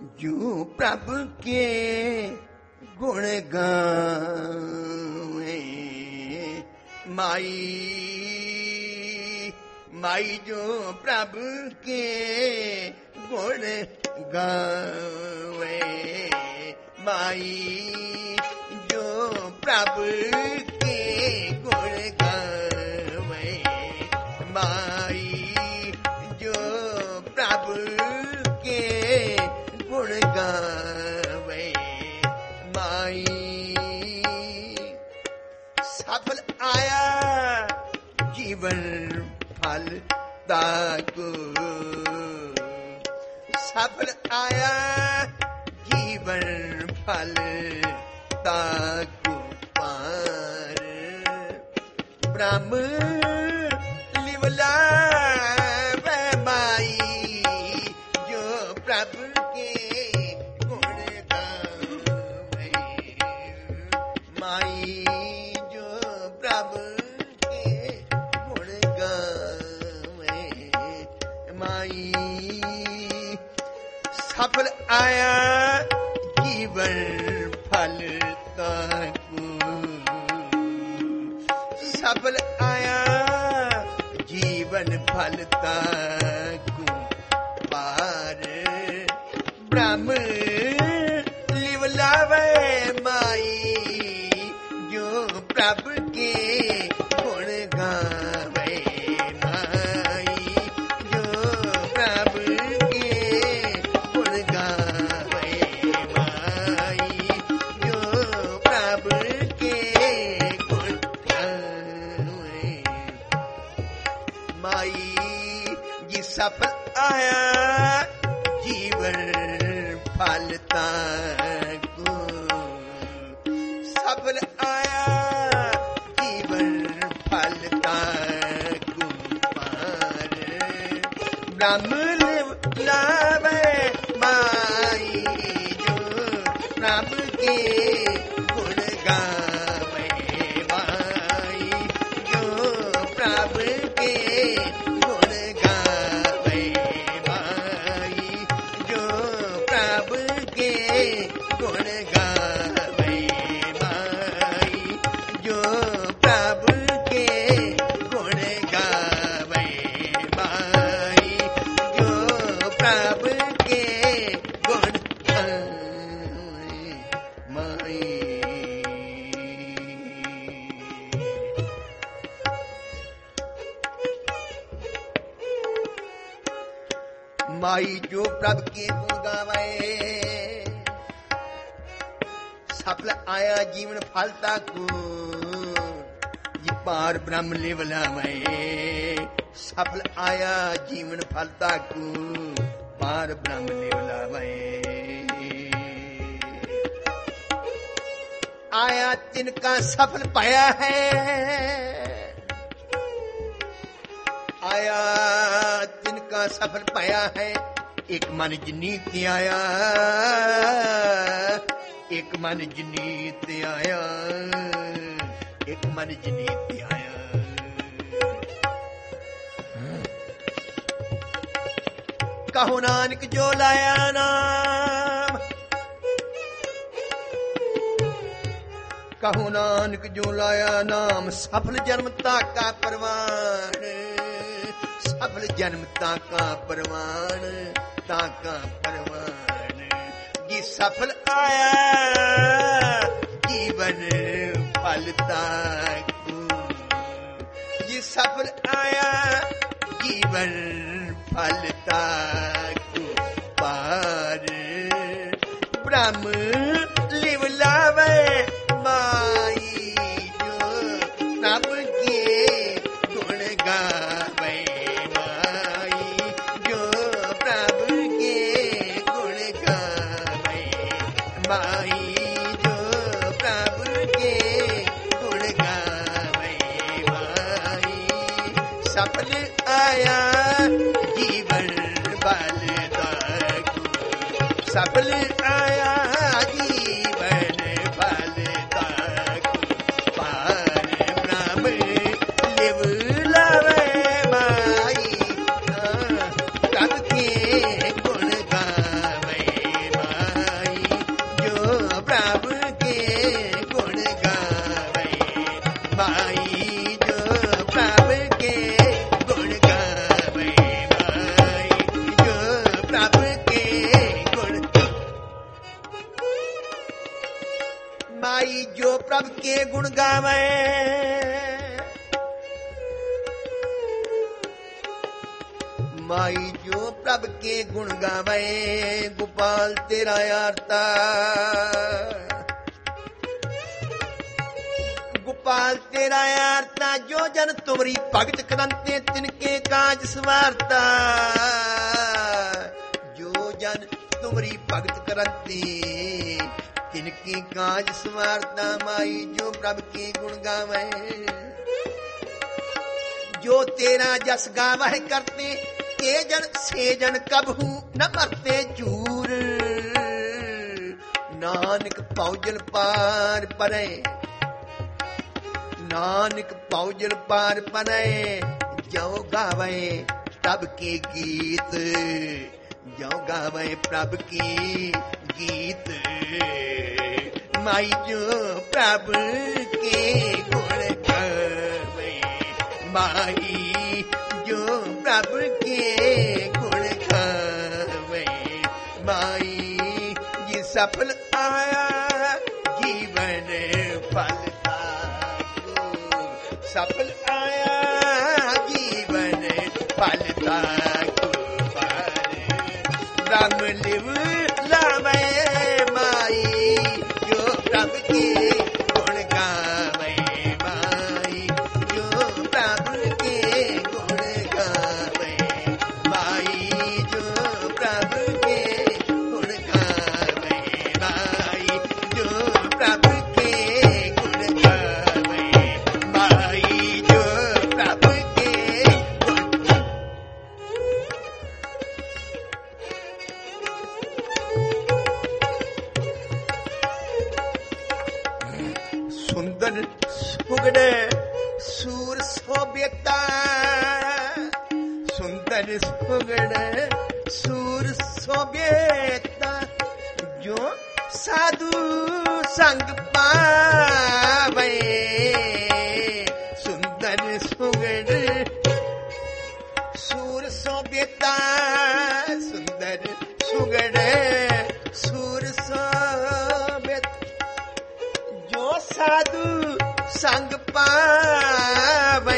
जो प्रभु के गुण गावे माई माई जो प्रभु के गुण गावे माई जो प्रभु के गुण गावे माई जो प्रभु के गुण गावे माई सफल आया जीवन फल ताको सफल आया जीवन फल ताको पार ब्रह्म लिवला माई जो प्रभु के गुण गावे माई जो प्रभु के गुण गावे माई सफल आया जीवन फल ताको सफल आया जीवन फल ताको पार ब्रह्म लिवलावे माई जो प्रभु के गुण गावे माई जो प्रभु के गुण गावे माई जो प्रभु के गुण गावे माई जी सफल आया जीवन फल ताको सफल आया जीवन फल ताको पार ब्रह्म लावे माई जो प्रभु के गुण गावे माई जो प्रभु के गुण गावे माई जो प्रभु के गुण गावे माई जो प्रभु के गुण गावे माई जो प्रभु के गुण गावे माई माई जो प्रभु के गुण गावे सफल आया जीवन फल ताको जी पार ब्रह्म लिवलावे सफल आया जीवन फल ताको पार ब्रह्म लिवलावे आया तिनका सफल पाया है आया तिनका सफल पाया है एक मन जनीत आया एक मन जनीत आया एक मन जनीत आया कहो नानक जो लाया नाम कहो नानक जो लाया नाम सफल जन्मता का परवान सफल जन्मता का परवान ताका परवान जी सफल आया जीवन फल ताको जी सफल आया जीवन फल ताको पार ब्रह्म लिवलावे माई जो प्रभु के गुण गावे माई जो प्रभु के गुण गावे माई जो प्रभु के गुण गावे माई सफल आया जीवन बल ताको सफल आया जीवन बल ताको पार ब्रह्म लिवलावे माई प्रभु के गुण गावे के गुण गावे। माई जो प्रभ के गुण गावे, गोपाल तेरा आरता। गोपाल तेरा आरता, जो जन तुमरी भगत करंते तिनके काज सवारता। जो जन तुमरी भगत करंते तिनके काज सवारता। माई जो प्रभ के गुण गावे, जो तेरा जस गावह करते ते जन से जन कबहू न मरते चूर। नानक पौजल पार परे, नानक पौजल पार परे। जो गावे प्रभ के गीत, जो गावे प्रभ के गीत। माई जो प्रभ के गुण गावे, माई जो प्रभ के गुण गावे। माई ये सफल आया जीवन फलता को, सफल आया जीवन फलता को। राम लिव लावे, माई जो प्रभ के गुण गावे। माई जो प्रभ के गुण गावे, माई जो प्रभ के गुण गावे। माई जो प्रभ के गुण गावे, माई जो प्रभ के गुण। सुंदर सुगड़े सूर सोबेता, सुंदर सुगड़े सूर सोबेता। जो साधु संग पावे, सुंदर सुगड़ सूर सोबेता। सुंदर सुगड़ सूर सोबेता, जो साधु संग पावे।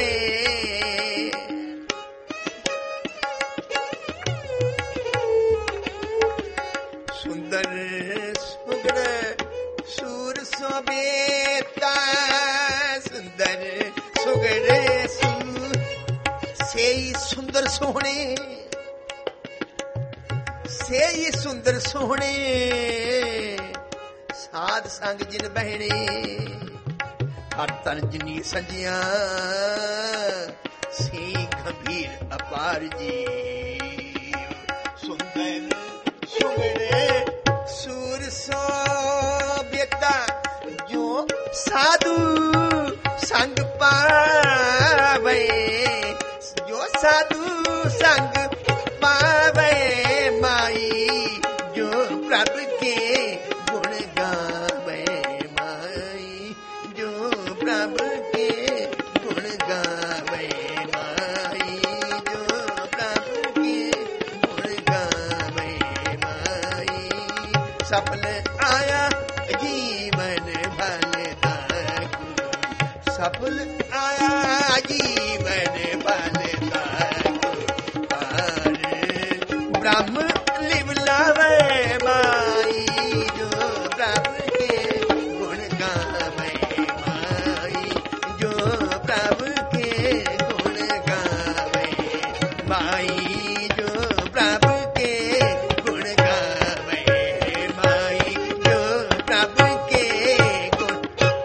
सुंदर सुगड़ सूर सोबेता। सुंदर सुगड़ सूर से ही सुंदर सोहने, से ही सुंदर सोहने। साध संग जिन बहने, हर तन जिनी संजिया। से गंभीर अपार जीव, सुंदर सुगड़े सूर सोबेता। जो साधु संग पावे, जो साधु संग पावे। माई जो प्रभ के गुण गावे, माई जो प्रभ के गुण गावे। माई जो प्रभ के गुण गावे। माई सफल आया जीवन फलता को, सफल आया जीवन फलता को। पार ब्रह्म लिव लावे, माई जो प्रभ के गुण गावे। माई जो प्रभ के गुण गावे, माई जो प्रभ के गुण गावे। माई जो प्रभ के गुण।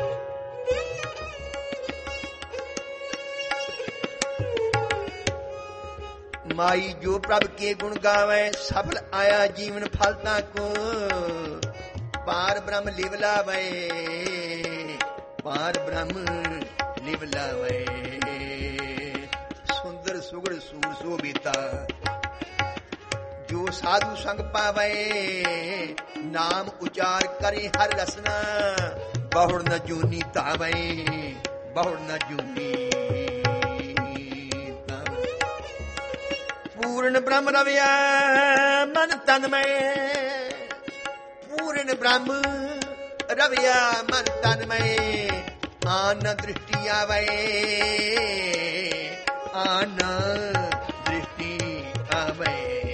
माई जो प्रभ के गुण गावे, सफल आया जीवन फलता को। पार ब्रह्म लिव लावे, पार ब्रह्म लिव लावे। सुंदर सुगड़ सूर सोबीता, जो साधु संग पावे। नाम उचार करे हर रसना, बहुड़ न जूनी तावे, बहुड़ न जूनी। पूर्ण ब्रह्म रविया मन तन में, पूर्ण ब्रह्म रविया मन तन में। आन दृष्टि आवे, आन दृष्टि आवे।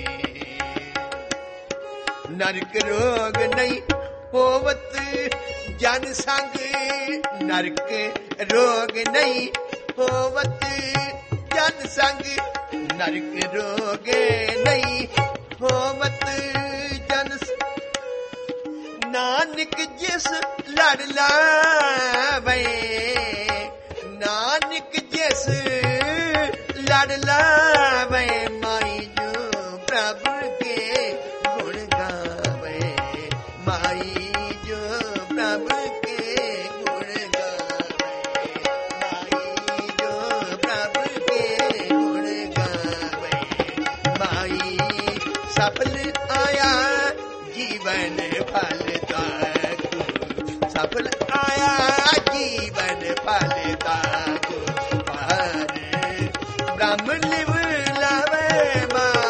नरक रोग नहीं होवत जन संग, नरक रोग नहीं होवत जन संग, नरक रोग नहीं होवत जन संग। नानक जिस लड़ लावे, नानक जिस लड़ लावे, माई जो प्रभु के गुण गावे, माई जो प्रभु के गुण गावे, माई जो प्रभु के गुण गावे। माई सफल आया जीवन फल ताकू, सफल आया जीवन फल ताकू। पर ब्रह्म लिव लावे माई